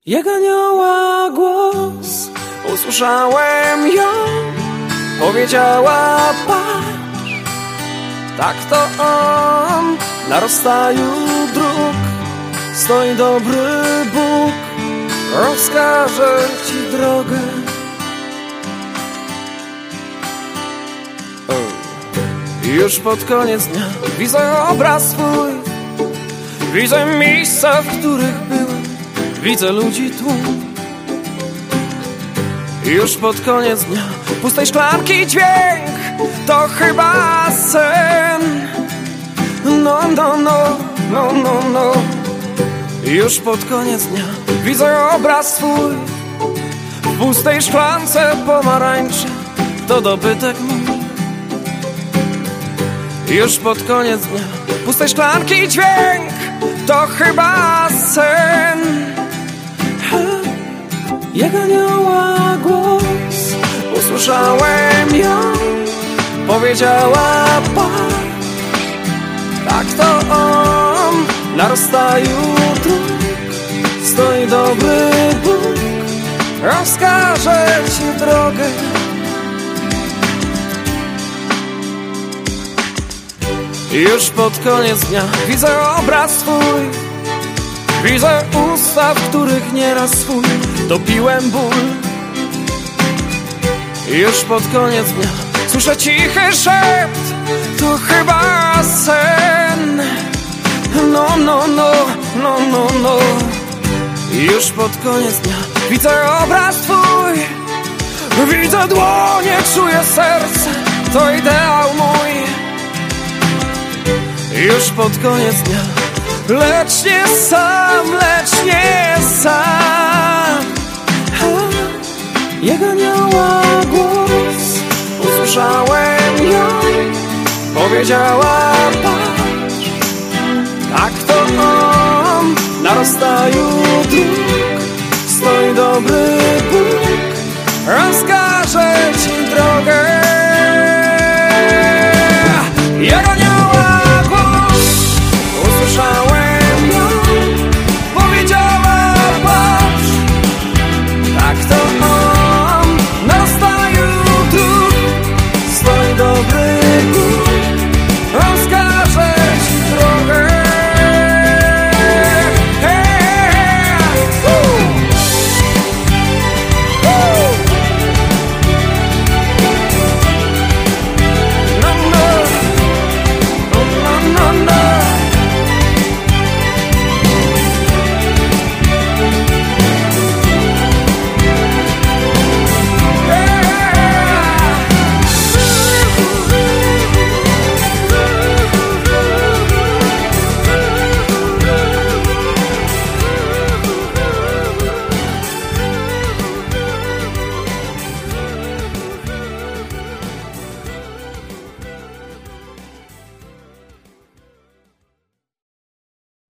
Jak anioła głos usłyszałem ją, powiedziała patrz, tak to on, na rozstaju dróg stoi dobry Bóg, rozkaże ci drogę. Już pod koniec dnia widzę obraz swój, widzę miejsca, w których byłem, widzę ludzi tłum. Już pod koniec dnia pustej szklanki dźwięk to chyba sen. No, no, no, no, no, no. Już pod koniec dnia widzę obraz swój w pustej szklance pomarańczy, to dobytek mój. Już pod koniec dnia pustej szklanki dźwięk to chyba sen. Jak anioła głos usłyszałem ją, powiedziała patrz, tak to on, na rozstaju dróg stoi dobry Bóg, rozkaże ci drogę. Już pod koniec dnia widzę obraz swój, widzę usta, w których nieraz swój topiłem ból. Już pod koniec dnia słyszę cichy szept, to chyba sen. No, no, no, no, no, no. Już pod koniec dnia widzę obraz twój, widzę dłonie, czuję serce, to ideał mój. Już pod koniec dnia, lecz nie sam, lecz nie sam. Jak anioła głos usłyszałem ją, powiedziała patrz, tak to on, na rozstaju dróg stoi dobry